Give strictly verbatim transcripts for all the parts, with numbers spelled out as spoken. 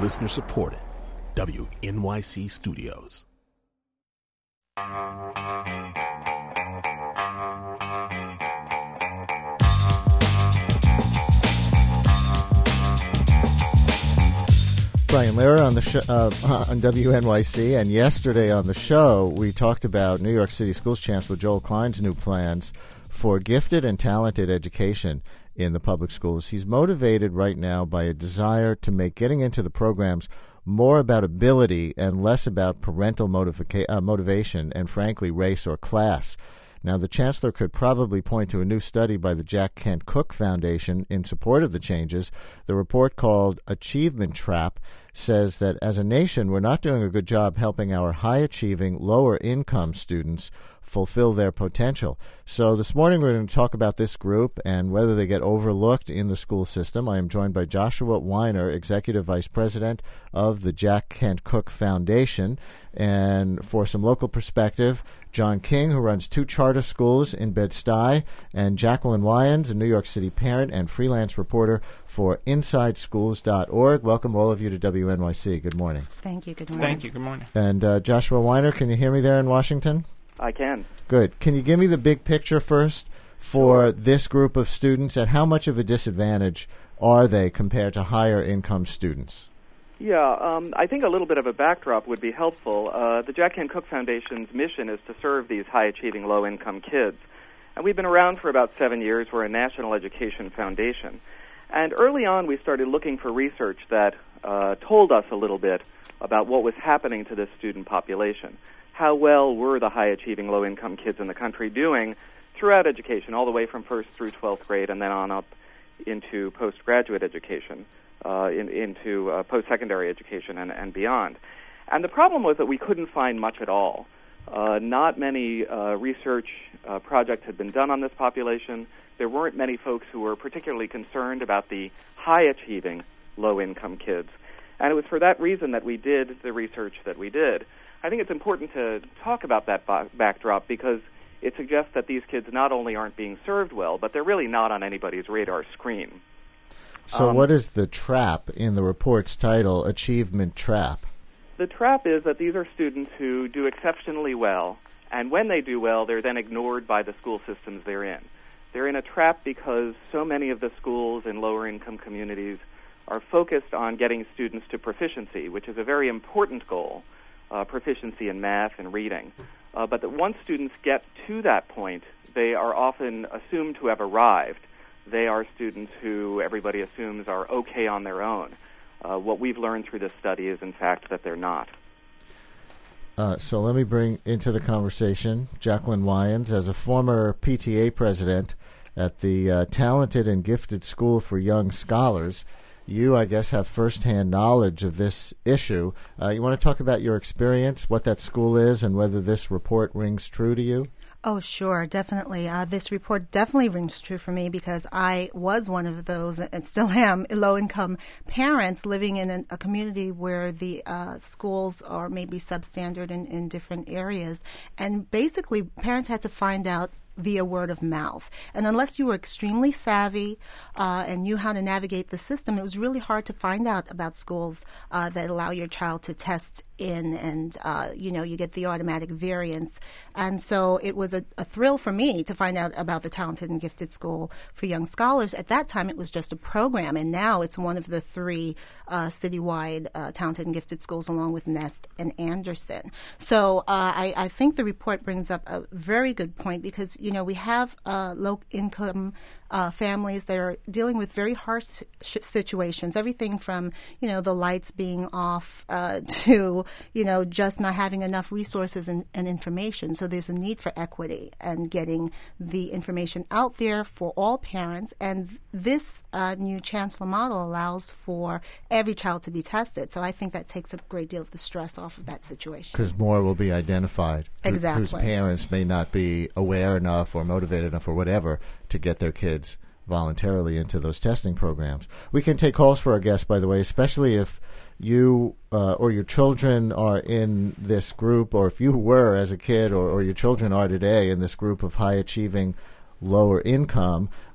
Listener supported. W N Y C Studios. Brian Lehrer on the sh- uh, on W N Y C, and yesterday on the show we talked about New York City Schools Chancellor Joel Klein's new plans for gifted and talented education in the public schools. He's motivated right now by a desire to make getting into the programs more about ability and less about parental motiva- uh, motivation and, frankly, race or class. Now, the chancellor could probably point to a new study by the Jack Kent Cooke Foundation in support of the changes. The report, called Achievement Trap, says that as a nation, we're not doing a good job helping our high-achieving, lower-income students fulfill their potential. So this morning we're going to talk about this group and whether they get overlooked in the school system. I am joined by Joshua Weiner, Executive Vice President of the Jack Kent Cooke Foundation. And for some local perspective, John King, who runs two charter schools in Bed-Stuy, and Jacqueline Lyons, a New York City parent and freelance reporter for inside schools dot org. Welcome all of you to W N Y C. Good morning. Thank you. Good morning. Thank you. Good morning. And uh, Joshua Weiner, can you hear me there in Washington? I can. Good. Can you give me the big picture first for this group of students, and how much of a disadvantage are they compared to higher income students? Yeah, um, I think a little bit of a backdrop would be helpful. Uh, the Jack Kent Cooke Foundation's mission is to serve these high-achieving, low-income kids. And we've been around for about seven years. We're a national education foundation. And early on, we started looking for research that uh, told us a little bit about what was happening to this student population. How well were the high-achieving, low-income kids in the country doing throughout education, all the way from first through twelfth grade and then on up into postgraduate education, uh, in, into uh, post-secondary education and, and beyond. And the problem was that we couldn't find much at all. Uh, not many uh, research uh, projects had been done on this population. There weren't many folks who were particularly concerned about the high-achieving, low-income kids. And it was for that reason that we did the research that we did. I think it's important to talk about that ba- backdrop because it suggests that these kids not only aren't being served well, but they're really not on anybody's radar screen. So um, what is the trap in the report's title, Achievement Trap? The trap is that these are students who do exceptionally well, and when they do well, they're then ignored by the school systems they're in. They're in a trap because so many of the schools in lower-income communities are focused on getting students to proficiency, which is a very important goal. Uh, proficiency in math and reading. Uh, but that once students get to that point, they are often assumed to have arrived. They are students who everybody assumes are okay on their own. Uh, what we've learned through this study is, in fact, that they're not. Uh, so let me bring into the conversation Jacqueline Lyons, as a former P T A president at the uh, Talented and Gifted School for Young Scholars. You, I guess, have firsthand knowledge of this issue. Uh, you want to talk about your experience, what that school is, and whether this report rings true to you? Oh, sure, definitely. Uh, this report definitely rings true for me because I was one of those, and still am, low-income parents living in an, a community where the uh, schools are maybe substandard in, in different areas. And basically, parents had to find out via word of mouth. And unless you were extremely savvy uh, and knew how to navigate the system, it was really hard to find out about schools uh, that allow your child to test in and, uh, you know, you get the automatic variance. And so it was a, a thrill for me to find out about the Talented and Gifted School for Young Scholars. At that time, it was just a program, and now it's one of the three uh, citywide uh, Talented and Gifted schools along with Nest and Anderson. So uh, I, I think the report brings up a very good point because, you know, we have uh, low-income uh, families that are dealing with very harsh sh- situations, everything from, you know, the lights being off uh, to, you know, just not having enough resources and, and information. So there's a need for equity and getting the information out there for all parents. And this uh, new Chancellor model allows for every child to be tested. So I think that takes a great deal of the stress off of that situation. Because more will be identified. Exactly. Whose parents may not be aware enough or motivated enough or whatever to get their kids voluntarily into those testing programs. We can take calls for our guests, by the way, especially if you uh, or your children are in this group, or if you were as a kid or, or your children are today in this group of high-achieving, lower income.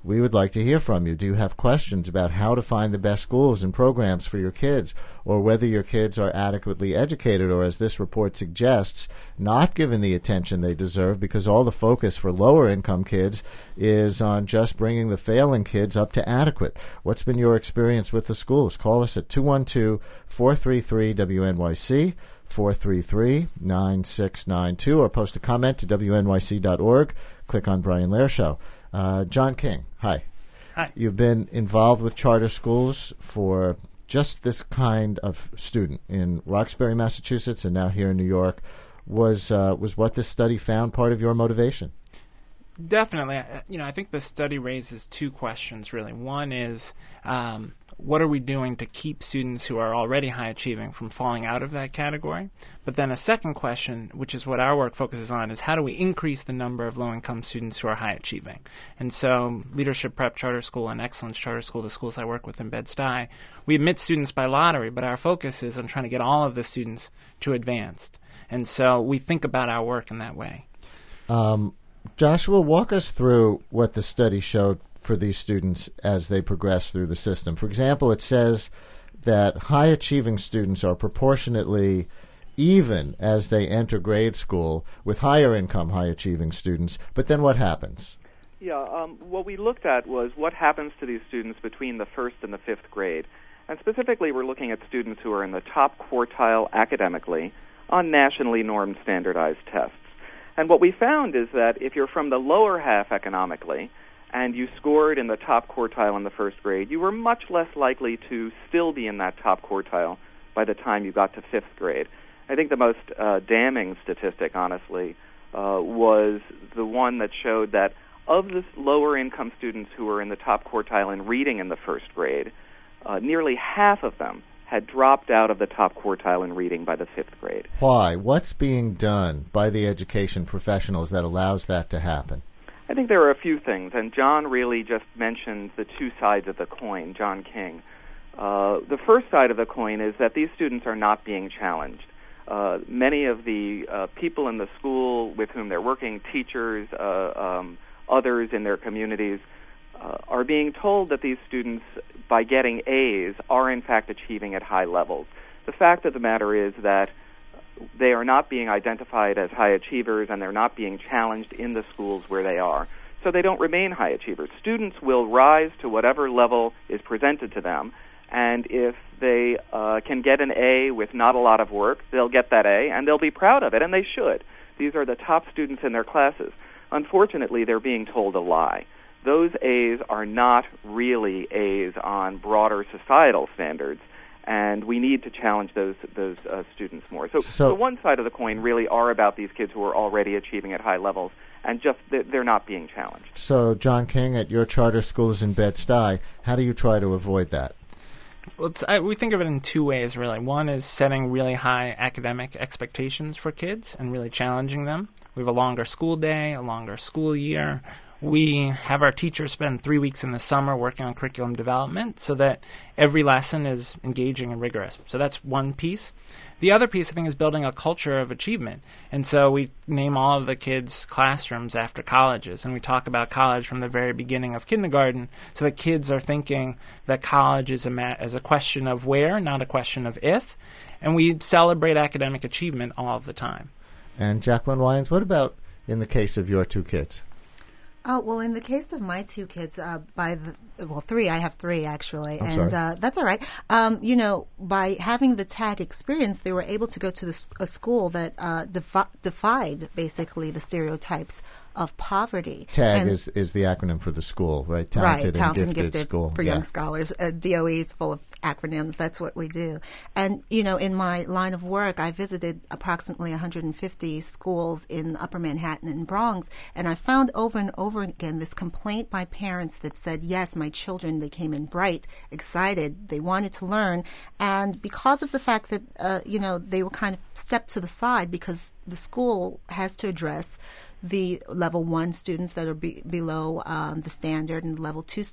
we would like to hear from you. Do you have questions about how to find the best schools and programs for your kids, or whether your kids are adequately educated, or, as this report suggests, not given the attention they deserve because all the focus for lower-income kids is on just bringing the failing kids up to adequate? What's been your experience with the schools? Call us at two one two, four three three, W N Y C, four three three, nine six nine two, or post a comment to W N Y C dot org. Click on Brian Lehrer Show. Uh, John King, hi. Hi. You've been involved with charter schools for just this kind of student in Roxbury, Massachusetts, and now here in New York. Was uh, was what this study found part of your motivation? Definitely. You know, I think the study raises two questions, really. One is, um, what are we doing to keep students who are already high achieving from falling out of that category? But then a second question, which is what our work focuses on, is how do we increase the number of low-income students who are high achieving? And so Leadership Prep Charter School and Excellence Charter School, the schools I work with in Bed-Stuy, we admit students by lottery, but our focus is on trying to get all of the students to advanced. And so we think about our work in that way. Um, Joshua, walk us through what the study showed for these students as they progress through the system. For example, it says that high-achieving students are proportionately even as they enter grade school with higher-income, high-achieving students. But then what happens? Yeah, um, what we looked at was what happens to these students between the first and the fifth grade. And specifically, we're looking at students who are in the top quartile academically on nationally normed standardized tests. And what we found is that if you're from the lower half economically and you scored in the top quartile in the first grade, you were much less likely to still be in that top quartile by the time you got to fifth grade. I think the most uh, damning statistic, honestly, uh, was the one that showed that of the lower income students who were in the top quartile in reading in the first grade, uh, nearly half of them had dropped out of the top quartile in reading by the fifth grade. Why? What's being done by the education professionals that allows that to happen? I think there are a few things, and John really just mentioned the two sides of the coin, John King. Uh, the first side of the coin is that these students are not being challenged. Uh, many of the uh, people in the school with whom they're working, teachers, uh, um, others in their communities, Uh, are being told that these students, by getting A's, are in fact achieving at high levels. The fact of the matter is that they are not being identified as high achievers, and they're not being challenged in the schools where they are. So they don't remain high achievers. Students will rise to whatever level is presented to them, and if they uh, can get an A with not a lot of work, they'll get that A, and they'll be proud of it, and they should. These are the top students in their classes. Unfortunately, they're being told a lie. Those A's are not really A's on broader societal standards, and we need to challenge those those uh, students more. So, so the one side of the coin really are about these kids who are already achieving at high levels, and just they're not being challenged. So, John King, at your charter schools in Bed-Stuy, how do you try to avoid that? Well, it's, I, we think of it in two ways, really. One is setting really high academic expectations for kids and really challenging them. We have a longer school day, a longer school year. We have our teachers spend three weeks in the summer working on curriculum development so that every lesson is engaging and rigorous. So that's one piece. The other piece, I think, is building a culture of achievement. And so we name all of the kids' classrooms after colleges, and we talk about college from the very beginning of kindergarten so that kids are thinking that college is a, ma- is a question of where, not a question of if. And we celebrate academic achievement all of the time. And Jacqueline Wyans, what about in the case of your two kids? Oh, well, in the case of my two kids, uh, by the, well, three, I have three actually, I'm and sorry. Uh, that's all right. Um, you know, by having the TAG experience, they were able to go to the, a school that uh, defi- defied basically the stereotypes of poverty. TAG and is, is the acronym for the school, right? Talented, right, and, talented gifted and gifted school. for yeah. young scholars. Uh, D O E is full of acronyms. That's what we do. And, you know, in my line of work, I visited approximately one hundred fifty schools in Upper Manhattan and Bronx, and I found over and over again this complaint by parents that said, yes, my children, they came in bright, excited, they wanted to learn, and because of the fact that, uh, you know, they were kind of stepped to the side because the school has to address the level one students that are be- below um, the standard and level two st-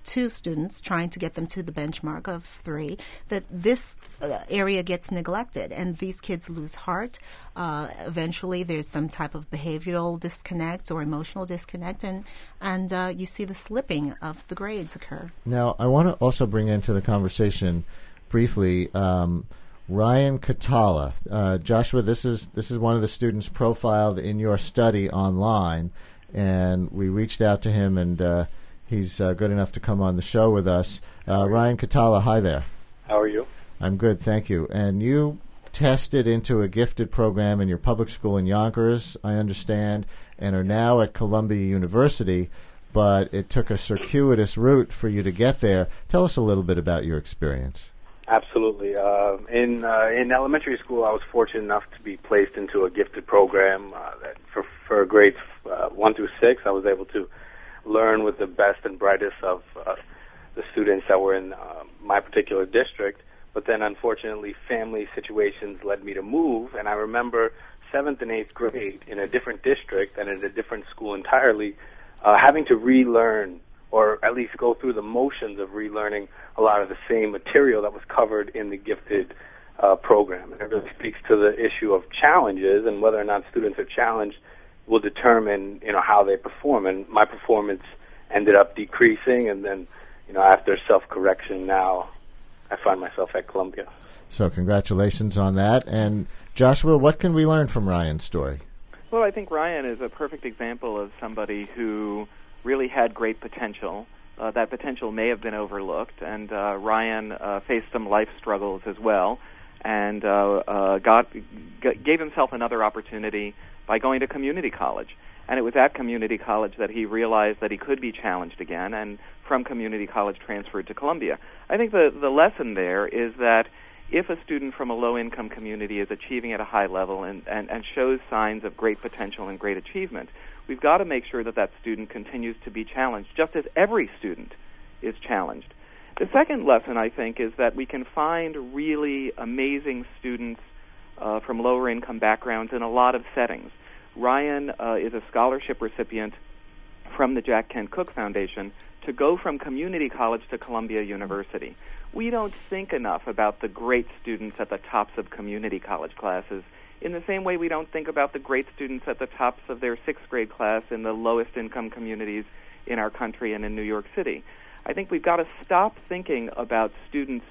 two students, trying to get them to the benchmark of three, that this uh, area gets neglected and these kids lose heart. Uh, eventually, there's some type of behavioral disconnect or emotional disconnect, and, and uh, you see the slipping of the grades occur. Now, I want to also bring into the conversation briefly um, Ryan Catala. Uh, Joshua, this is this is one of the students profiled in your study online, and we reached out to him, and uh, he's uh, good enough to come on the show with us. Uh, Ryan Catala, hi there. How are you? I'm good, thank you. And you tested into a gifted program in your public school in Yonkers, I understand, and are now at Columbia University, but it took a circuitous route for you to get there. Tell us a little bit about your experience. Absolutely. Uh, in uh, in elementary school, I was fortunate enough to be placed into a gifted program uh, that for, for grades uh, one through six. I was able to learn with the best and brightest of uh, the students that were in uh, my particular district. But then, unfortunately, family situations led me to move, and I remember seventh and eighth grade in a different district and in a different school entirely, uh, having to relearn, or at least go through the motions of relearning a lot of the same material that was covered in the gifted uh, program. And it really speaks to the issue of challenges, and whether or not students are challenged will determine, you know, how they perform. And my performance ended up decreasing, and then, you know, after self-correction, now I find myself at Columbia. So congratulations on that. And Joshua, what can we learn from Ryan's story? Well, I think Ryan is a perfect example of somebody who really had great potential. Uh, that potential may have been overlooked, and uh, Ryan uh, faced some life struggles as well, and uh, uh, got g- gave himself another opportunity by going to community college. And it was at community college that he realized that he could be challenged again, and from community college transferred to Columbia. I think the, the lesson there is that if a student from a low-income community is achieving at a high level and, and, and shows signs of great potential and great achievement, we've got to make sure that that student continues to be challenged, just as every student is challenged. The second lesson, I think, is that we can find really amazing students uh, from lower-income backgrounds in a lot of settings. Ryan uh, is a scholarship recipient from the Jack Kent Cooke Foundation to go from community college to Columbia University. We don't think enough about the great students at the tops of community college classes in the same way we don't think about the great students at the tops of their sixth grade class in the lowest income communities in our country and in New York City. I think we've got to stop thinking about students'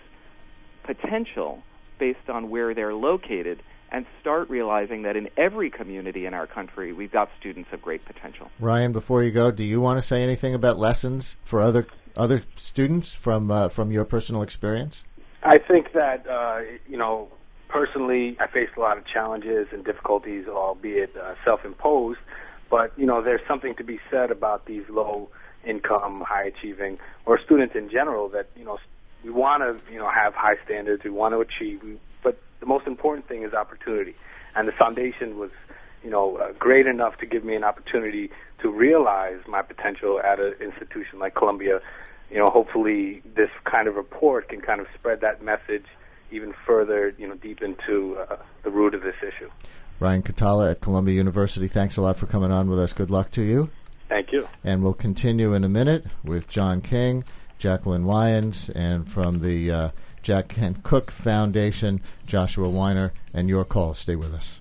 potential based on where they're located and start realizing that in every community in our country, we've got students of great potential. Ryan, before you go, do you want to say anything about lessons for other other students from uh, from your personal experience? I think that, uh, you know, personally, I faced a lot of challenges and difficulties, albeit uh, self-imposed, but, you know, there's something to be said about these low-income, high-achieving, or students in general that, you know, we want to, you know, have high standards, we want to achieve, but the most important thing is opportunity. And the foundation was, you know, uh, great enough to give me an opportunity to realize my potential at an institution like Columbia. You know, hopefully this kind of report can kind of spread that message even further, you know, deep into uh, the root of this issue. Ryan Catala at Columbia University, thanks a lot for coming on with us. Good luck to you. Thank you. And we'll continue in a minute with John King, Jacqueline Lyons, and from the uh, Jack Kent Cooke Foundation, Joshua Weiner, and your call. Stay with us.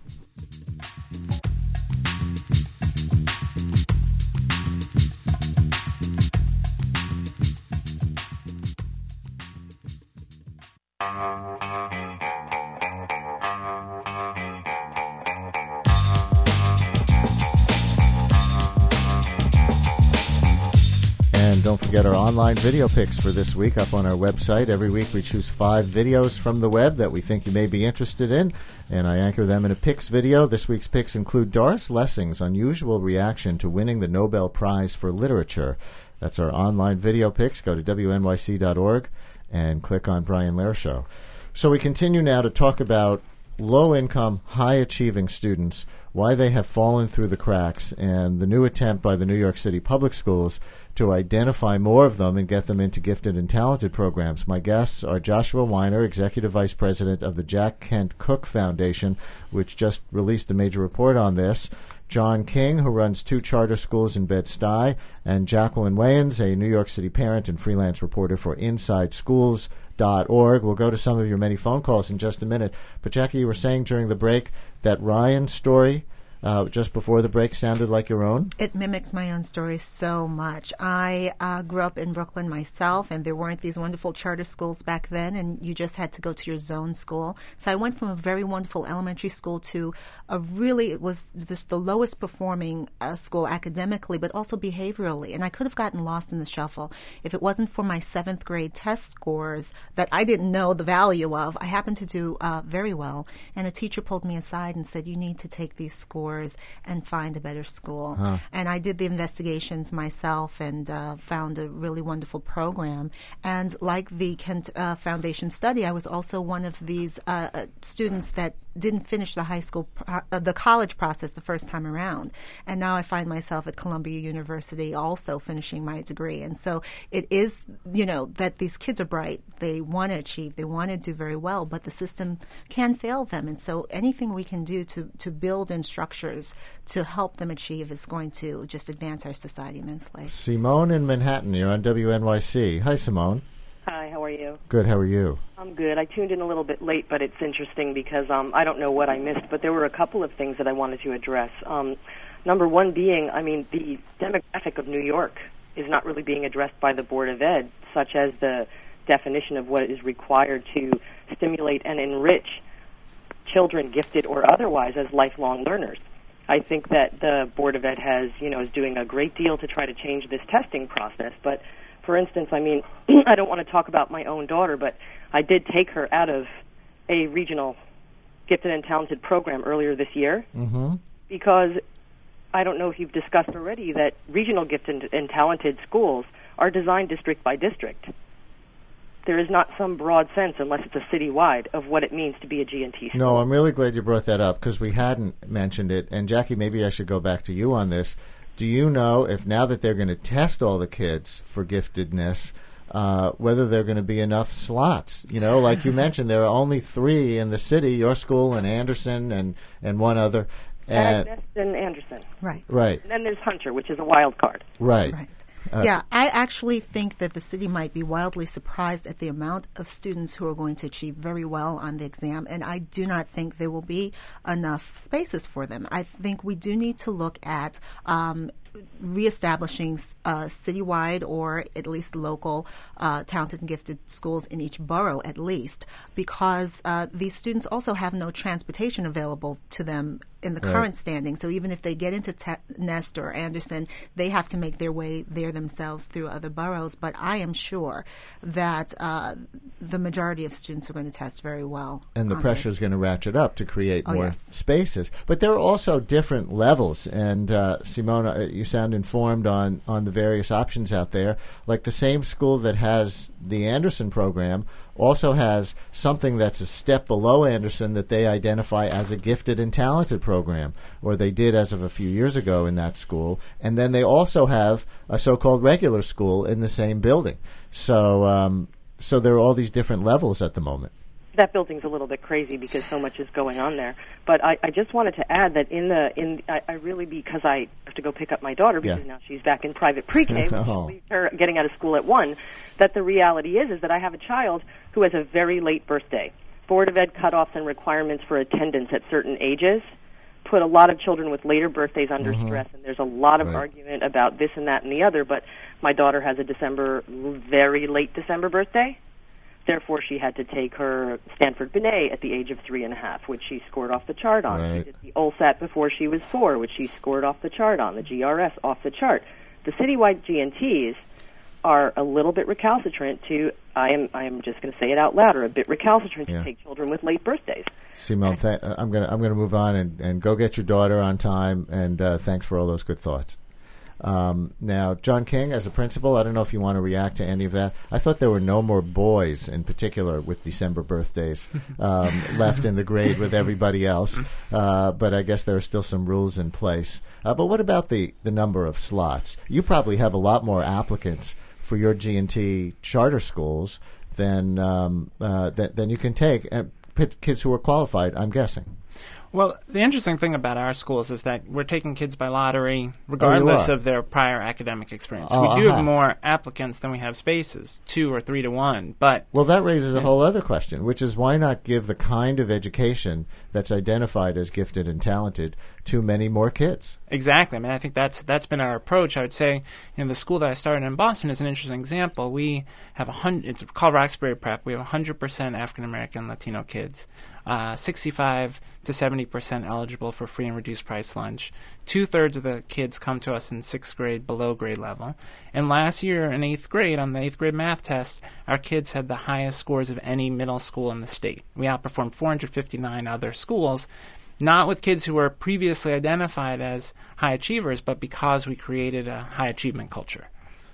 And don't forget our online video picks for this week up on our website. Every week we choose five videos from the web that we think you may be interested in, and I anchor them in a picks video. This week's picks include Doris Lessing's unusual reaction to winning the Nobel Prize for Literature. That's our online video picks. Go to W N Y C dot org and click on Brian Lehrer Show. So we continue now to talk about low-income, high-achieving students, why they have fallen through the cracks, and the new attempt by the New York City Public Schools to identify more of them and get them into gifted and talented programs. My guests are Joshua Weiner, Executive Vice President of the Jack Kent Cooke Foundation, which just released a major report on this, John King, who runs two charter schools in Bed-Stuy, and Jacqueline Wayans, a New York City parent and freelance reporter for Inside Schools dot org. We'll go to some of your many phone calls in just a minute. But, Jackie, you were saying during the break that Ryan's story Uh, just before the break sounded like your own? It mimics my own story so much. I uh, grew up in Brooklyn myself, and there weren't these wonderful charter schools back then, and you just had to go to your zone school. So I went from a very wonderful elementary school to a really, it was just the lowest performing uh, school academically, but also behaviorally. And I could have gotten lost in the shuffle if it wasn't for my seventh grade test scores that I didn't know the value of. I happened to do uh, very well, and a teacher pulled me aside and said, you need to take these scores and find a better school. Huh. And I did the investigations myself and uh, found a really wonderful program. And like the Kent uh, Foundation study, I was also one of these uh, uh, students that didn't finish the high school, pro- uh, the college process the first time around. And now I find myself at Columbia University also finishing my degree. And so it is, you know, that these kids are bright. They want to achieve. They want to do very well, but the system can fail them. And so anything we can do to, to build in structures to help them achieve is going to just advance our society immensely. Simone in Manhattan, you're on W N Y C. Hi, Simone. Hi, how are you? Good, how are you? I'm good. I tuned in a little bit late, but it's interesting because um, I don't know what I missed, but there were a couple of things that I wanted to address. Um, number one being, I mean, the demographic of New York is not really being addressed by the Board of Ed, such as the definition of what is required to stimulate and enrich children, gifted or otherwise, as lifelong learners. I think that the Board of Ed has, you know, is doing a great deal to try to change this testing process, but for instance, I mean, I don't want to talk about my own daughter, but I did take her out of a regional gifted and talented program earlier this year mm-hmm. because I don't know if you've discussed already that regional gifted and talented schools are designed district by district. There is not some broad sense, unless it's a citywide, of what it means to be a G and T school. No, I'm really glad you brought that up because we hadn't mentioned it. And, Jackie, maybe I should go back to you on this. Do you know if now that they're going to test all the kids for giftedness, uh, whether there are going to be enough slots? You know, like you mentioned, there are only three in the city, your school and Anderson and, and one other. And and Anderson. Right. Right. And then there's Hunter, which is a wild card. Right. Right. Uh, yeah, I actually think that the city might be wildly surprised at the amount of students who are going to achieve very well on the exam, and I do not think there will be enough spaces for them. I think we do need to look at um, reestablishing uh, citywide or at least local uh, talented and gifted schools in each borough at least, because uh, these students also have no transportation available to them in the right. current standing. So even if they get into Te- Nest or Anderson, they have to make their way there themselves through other boroughs. But I am sure that uh, the majority of students are going to test very well. And the pressure is going to ratchet up to create oh, more yes. spaces. But there are also different levels. And, uh, Simona, you sound informed on, on the various options out there. Like the same school that has the Anderson program also has something that's a step below Anderson that they identify as a gifted and talented program, or they did as of a few years ago in that school. And then they also have a so-called regular school in the same building. So, um, so there are all these different levels at the moment. That building's a little bit crazy because so much is going on there. But I, I just wanted to add that in the in I, I really because I have to go pick up my daughter because yeah. now she's back in private pre-K, which oh. leaves her getting out of school at one. That the reality is is that I have a child who has a very late birthday. Board of Ed cutoffs and requirements for attendance at certain ages put a lot of children with later birthdays under mm-hmm. stress, and there's a lot of right. argument about this and that and the other. But my daughter has a December, very late December birthday. Therefore, she had to take her Stanford Binet at the age of three and a half, which she scored off the chart on. Right. She did the OLSAT before she was four, which she scored off the chart on. The G R S off the chart. The citywide G N Ts are a little bit recalcitrant to, I am I am just going to say it out loud, or a bit recalcitrant yeah. to take children with late birthdays. Simone, th- I'm going to I'm going to move on and, and go get your daughter on time, and uh, thanks for all those good thoughts. Um, now, John King, as a principal, I don't know if you want to react to any of that. I thought there were no more boys, in particular, with December birthdays um, left in the grade with everybody else. Uh, but I guess there are still some rules in place. Uh, but what about the, the number of slots? You probably have a lot more applicants for your G and T charter schools than um, uh, th- than you can take, and kids who are qualified, I'm guessing. Well, the interesting thing about our schools is that we're taking kids by lottery regardless oh, of their prior academic experience. Oh, we do uh-huh. have more applicants than we have spaces, two or three to one. But Well, that raises a whole other question, which is why not give the kind of education that's identified as gifted and talented to many more kids? Exactly. I mean, I think that's that's been our approach. I would say, you know, the school that I started in Boston is an interesting example. We have a hundred. It's called Roxbury Prep. We have a hundred percent African American Latino kids, uh, sixty-five to seventy percent eligible for free and reduced price lunch. Two thirds of the kids come to us in sixth grade, below grade level. And last year in eighth grade, on the eighth grade math test, our kids had the highest scores of any middle school in the state. We outperformed four hundred fifty-nine other schools. Not with kids who were previously identified as high achievers, but because we created a high achievement culture.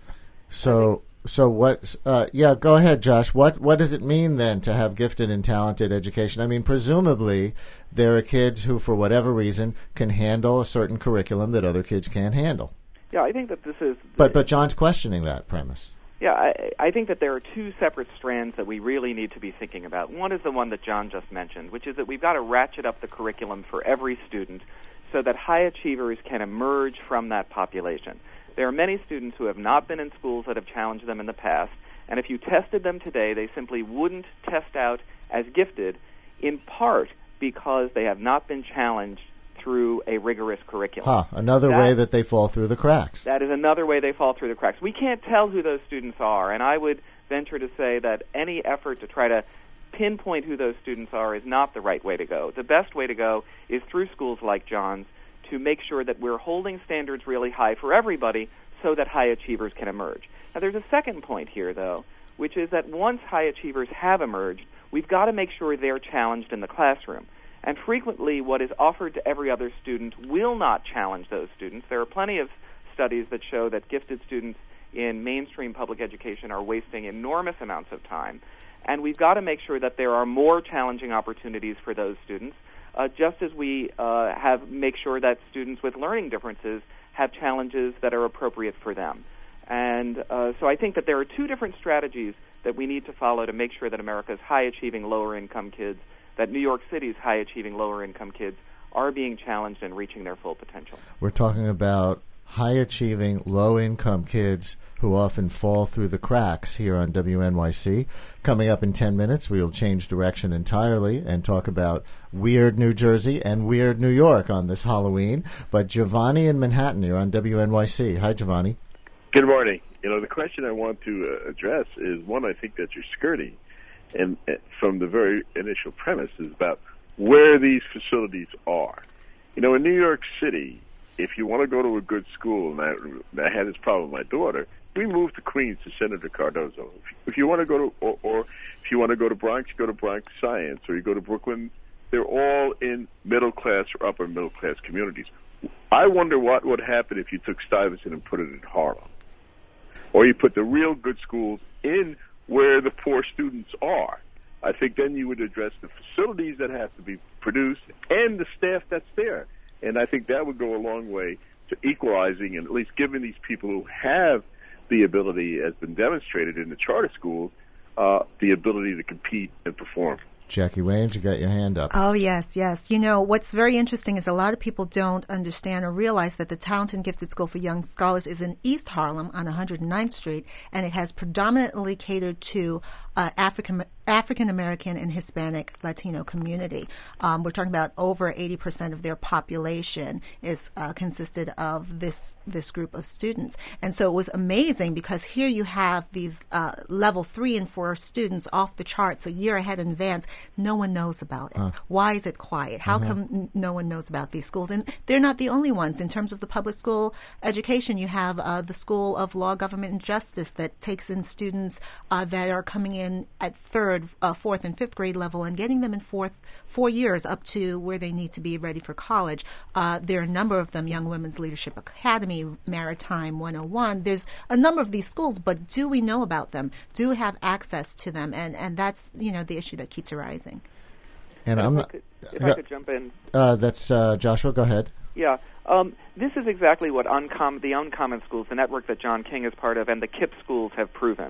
So, so what? Uh, yeah, go ahead, Josh. What what does it mean then to have gifted and talented education? I mean, presumably there are kids who, for whatever reason, can handle a certain curriculum that other kids can't handle. Yeah, I think that this is. But but John's questioning that premise. Yeah, I, I think that there are two separate strands that we really need to be thinking about. One is the one that John just mentioned, which is that we've got to ratchet up the curriculum for every student so that high achievers can emerge from that population. There are many students who have not been in schools that have challenged them in the past, and if you tested them today, they simply wouldn't test out as gifted, in part because they have not been challenged through a rigorous curriculum. Huh, another that, way that they fall through the cracks. That is another way they fall through the cracks. We can't tell who those students are, and I would venture to say that any effort to try to pinpoint who those students are is not the right way to go. The best way to go is through schools like John's to make sure that we're holding standards really high for everybody so that high achievers can emerge. Now, there's a second point here, though, which is that once high achievers have emerged, we've got to make sure they're challenged in the classroom. And frequently, what is offered to every other student will not challenge those students. There are plenty of studies that show that gifted students in mainstream public education are wasting enormous amounts of time. And we've got to make sure that there are more challenging opportunities for those students, uh, just as we uh, have make sure that students with learning differences have challenges that are appropriate for them. And uh, so I think that there are two different strategies that we need to follow to make sure that America's high-achieving lower-income kids, that New York City's high-achieving lower-income kids are being challenged and reaching their full potential. We're talking about high-achieving, low-income kids who often fall through the cracks here on W N Y C. Coming up in ten minutes, we'll change direction entirely and talk about weird New Jersey and weird New York on this Halloween. But Giovanni in Manhattan, you're on W N Y C. Hi, Giovanni. Good morning. You know, the question I want to uh, address is one I think that you're skirting, and uh, from the very initial premise is about where these facilities are. You know, in New York City, if you want to go to a good school, and I, I had this problem with my daughter, we moved to Queens to Senator Cardozo. If, if you want to go to, or, or if you want to go to Bronx, you go to Bronx Science, or you go to Brooklyn. They're all in middle class or upper middle class communities. I wonder what would happen if you took Stuyvesant and put it in Harlem, or you put the real good schools in where the poor students are. I think then you would address the facilities that have to be produced and the staff that's there. And I think that would go a long way to equalizing and at least giving these people who have the ability, as been demonstrated in the charter schools, uh, the ability to compete and perform. Jackie Waynes, you got your hand up. Oh, yes, yes. You know, what's very interesting is a lot of people don't understand or realize that the Talented and Gifted School for Young Scholars is in East Harlem on one hundred ninth Street, and it has predominantly catered to uh, African African American and Hispanic Latino community. Um, we're talking about over eighty percent of their population is uh, consisted of this this group of students. And so it was amazing because here you have these uh, level three and four students off the charts a year ahead in advance. No one knows about it. Uh, Why is it quiet? How uh-huh. come n- no one knows about these schools? And they're not the only ones. In terms of the public school education, you have uh, the School of Law, Government, and Justice that takes in students uh, that are coming in at third, uh, fourth, and fifth grade level and getting them in fourth, four years up to where they need to be ready for college. Uh, there are a number of them, Young Women's Leadership Academy, Maritime one oh one. There's a number of these schools, but do we know about them? Do we have access to them? And, and that's, you know, the issue that keeps arising. And, and I'm if, I could, if uh, I could jump in. Uh, that's uh, Joshua. Go ahead. Yeah. Um, this is exactly what uncom- the Uncommon Schools, the network that John King is part of, and the KIPP schools have proven,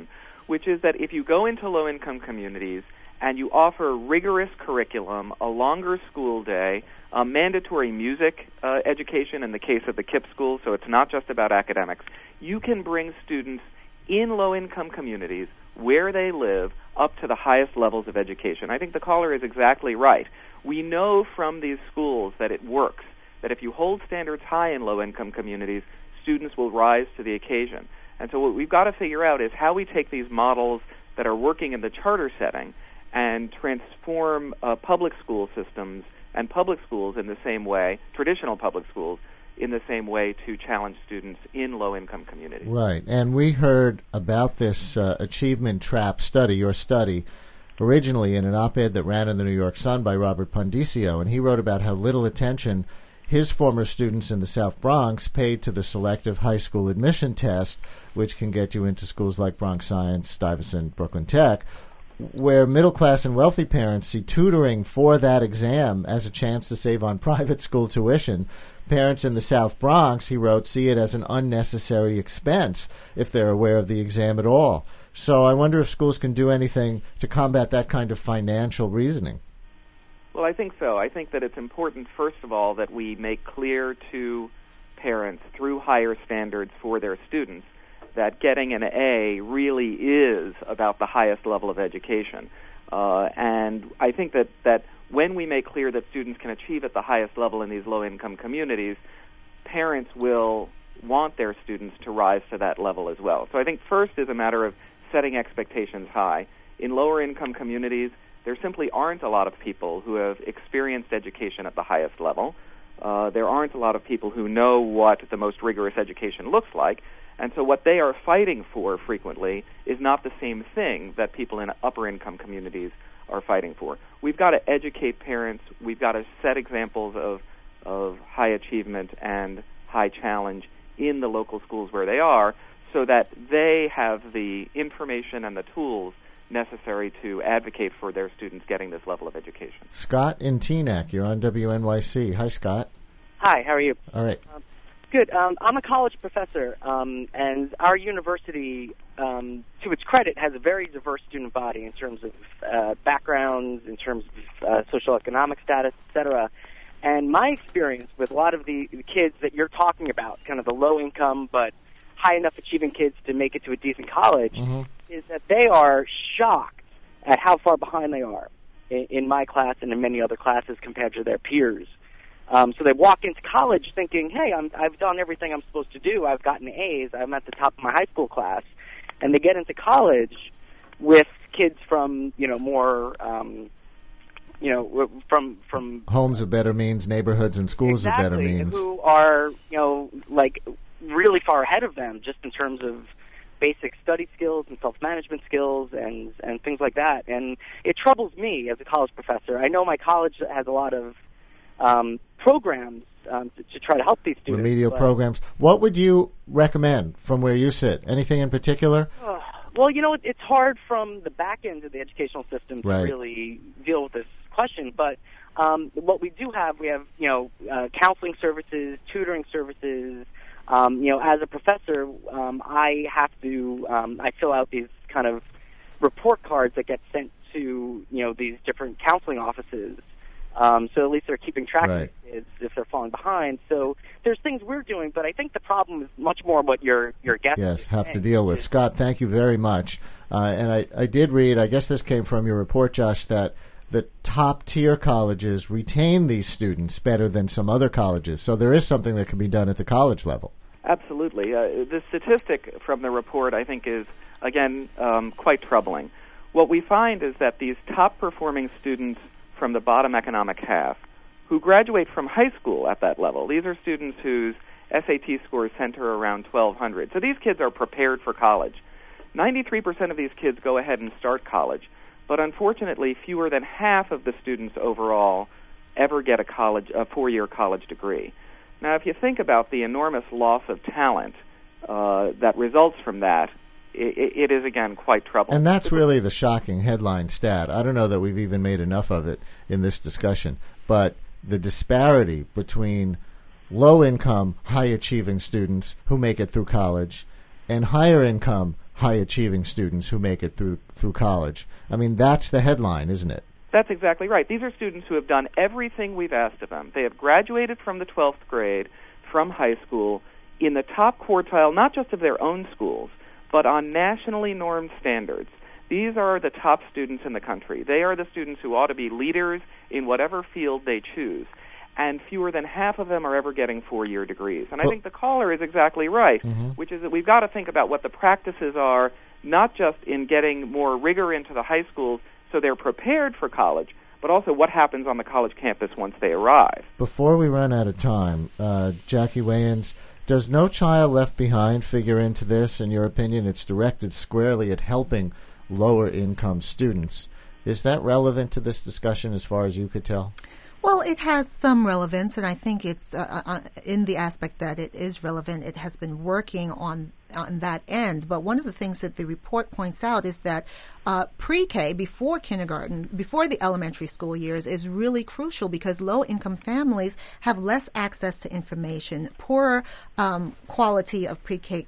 which is that if you go into low-income communities and you offer rigorous curriculum, a longer school day, a mandatory music uh, education in the case of the KIPP schools, so it's not just about academics, you can bring students in low-income communities where they live up to the highest levels of education. I think the caller is exactly right. We know from these schools that it works, that if you hold standards high in low-income communities, students will rise to the occasion. And so what we've got to figure out is how we take these models that are working in the charter setting and transform uh, public school systems and public schools in the same way, traditional public schools, in the same way to challenge students in low-income communities. Right. And we heard about this uh, achievement trap study, your study, originally in an op-ed that ran in the New York Sun by Robert Pondisio, and he wrote about how little attention his former students in the South Bronx paid to the selective high school admission test, which can get you into schools like Bronx Science, Stuyvesant, Brooklyn Tech, where middle-class and wealthy parents see tutoring for that exam as a chance to save on private school tuition. Parents in the South Bronx, he wrote, see it as an unnecessary expense if they're aware of the exam at all. So I wonder if schools can do anything to combat that kind of financial reasoning. Well, I think so. I think that it's important, first of all, that we make clear to parents through higher standards for their students that getting an A really is about the highest level of education. Uh, and I think that, that when we make clear that students can achieve at the highest level in these low-income communities, parents will want their students to rise to that level as well. So I think first is a matter of setting expectations high. In lower-income communities, there simply aren't a lot of people who have experienced education at the highest level. Uh, there aren't a lot of people who know what the most rigorous education looks like. And so what they are fighting for frequently is not the same thing that people in upper-income communities are fighting for. We've got to educate parents. We've got to set examples of, of high achievement and high challenge in the local schools where they are so that they have the information and the tools necessary to advocate for their students getting this level of education. Scott in Teaneck, you're on W N Y C. Hi, Scott. Hi, how are you? All right. Um, good. Um, I'm a college professor, um, and our university, um, to its credit, has a very diverse student body in terms of uh, backgrounds, in terms of uh, socioeconomic status, et cetera. And my experience with a lot of the, the kids that you're talking about, kind of the low-income but high enough achieving kids to make it to a decent college, mm-hmm. is that they are shocked at how far behind they are in, in my class and in many other classes compared to their peers. Um, so they walk into college thinking, hey, I'm, I've done everything I'm supposed to do. I've gotten A's. I'm at the top of my high school class. And they get into college with kids from, you know, more, um, you know, from... from homes of better means, neighborhoods and schools exactly, of better means. Who are, you know, like really far ahead of them just in terms of basic study skills and self-management skills and, and things like that. And it troubles me as a college professor. I know my college has a lot of um, programs um, to, to try to help these students. Remedial programs. What would you recommend from where you sit? Anything in particular? Uh, well, you know, it, it's hard from the back end of the educational system to right. really deal with this question. But um, what we do have, we have, you know, uh, counseling services, tutoring services. Um, you know, as a professor, um, I have to, um, I fill out these kind of report cards that get sent to, you know, these different counseling offices. Um, so at least they're keeping track right. of kids if they're falling behind. So there's things we're doing, but I think the problem is much more what your your guest yes, is have saying. to deal with. Scott, thank you very much. Uh, and I, I did read, I guess this came from your report, Josh, that the top-tier colleges retain these students better than some other colleges. So there is something that can be done at the college level. Absolutely. Uh, the statistic from the report, I think, is, again, um, quite troubling. What we find is that these top-performing students from the bottom economic half who graduate from high school at that level, these are students whose S A T scores center around twelve hundred. So these kids are prepared for college. ninety-three percent of these kids go ahead and start college, but unfortunately fewer than half of the students overall ever get a college, a four-year college degree. Now, if you think about the enormous loss of talent uh, that results from that, it, it is, again, quite troubling. And that's really the shocking headline stat. I don't know that we've even made enough of it in this discussion, but the disparity between low-income, high-achieving students who make it through college and higher-income, high-achieving students who make it through through college. I mean, that's the headline, isn't it? That's exactly right. These are students who have done everything we've asked of them. They have graduated from the twelfth grade, from high school, in the top quartile, not just of their own schools, but on nationally normed standards. These are the top students in the country. They are the students who ought to be leaders in whatever field they choose. And fewer than half of them are ever getting four-year degrees. And I well, think the caller is exactly right, mm-hmm. which is that we've got to think about what the practices are, not just in getting more rigor into the high schools so they're prepared for college, but also what happens on the college campus once they arrive. Before we run out of time, uh, Jackie Wayans, does No Child Left Behind figure into this? In your opinion, it's directed squarely at helping lower-income students. Is that relevant to this discussion as far as you could tell? Well, it has some relevance, and I think it's uh, uh, in the aspect that it is relevant. It has been working on on that end. But one of the things that the report points out is that uh, pre-K, before kindergarten, before the elementary school years, is really crucial because low-income families have less access to information, poorer um, quality of pre-K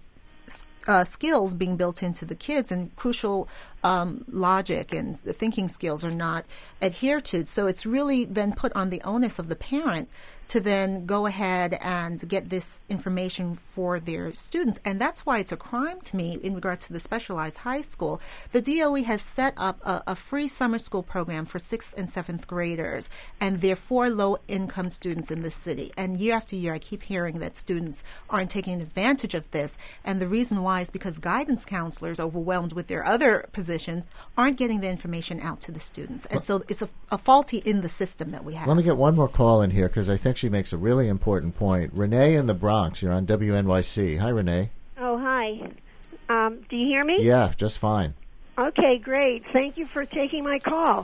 Uh, skills being built into the kids, and crucial um, logic and the thinking skills are not adhered to. So it's really then put on the onus of the parent to then go ahead and get this information for their students. And that's why it's a crime to me in regards to the specialized high school. The D O E has set up a, a free summer school program for sixth and seventh graders, and they're for low-income students in the city. And year after year, I keep hearing that students aren't taking advantage of this. And the reason why is because guidance counselors, overwhelmed with their other positions, aren't getting the information out to the students. And so it's a, a faulty in the system that we have. Let me get one more call in here because I think she makes a really important point. Renee in the Bronx, you're on W N Y C. Hi, Renee. Oh, hi. Um, do you hear me? Yeah, just fine. Okay, great. Thank you for taking my call.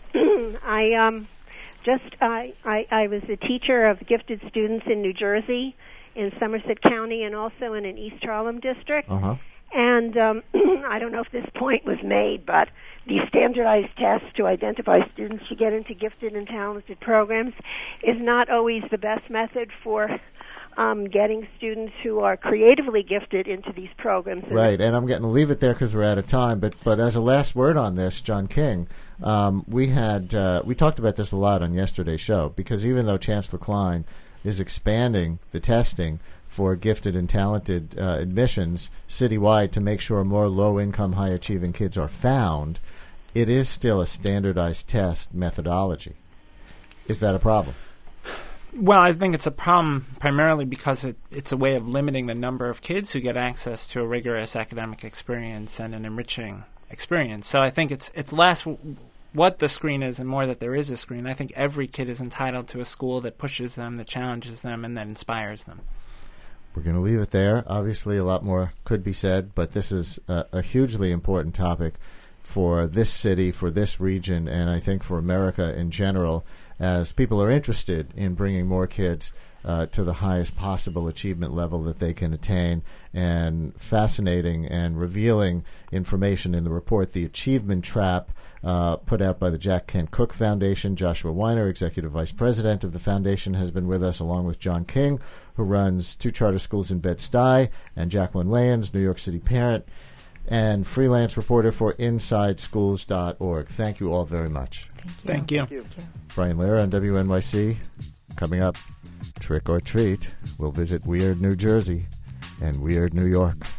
I um, just I, I I was a teacher of gifted students in New Jersey, in Somerset County, and also in an East Harlem district. Uh-huh. And um, I don't know if this point was made, but these standardized tests to identify students to get into gifted and talented programs is not always the best method for um, getting students who are creatively gifted into these programs. Right, and I'm going to leave it there because we're out of time. But but as a last word on this, John King, um, we had uh, we talked about this a lot on yesterday's show because even though Chancellor Klein is expanding the testing for gifted and talented uh, admissions citywide to make sure more low-income, high-achieving kids are found, it is still a standardized test methodology. Is that a problem? Well, I think it's a problem primarily because it, it's a way of limiting the number of kids who get access to a rigorous academic experience and an enriching experience. So I think it's it's less w- what the screen is and more that there is a screen. I think every kid is entitled to a school that pushes them, that challenges them, and that inspires them. We're going to leave it there. Obviously, a lot more could be said, but this is a, a hugely important topic for this city, for this region, and I think for America in general, as people are interested in bringing more kids uh, to the highest possible achievement level that they can attain. And fascinating and revealing information in the report, The Achievement Trap, uh, put out by the Jack Kent Cooke Foundation. Joshua Weiner, Executive Vice President of the foundation, has been with us, along with John King, who runs two charter schools in Bed-Stuy, and Jacqueline Wayans, New York City parent and freelance reporter for inside schools dot org. Thank you all very much. Thank you. Thank you. Thank you. Brian Lehrer on W N Y C. Coming up, Trick or Treat. We'll visit Weird, New Jersey and Weird, New York.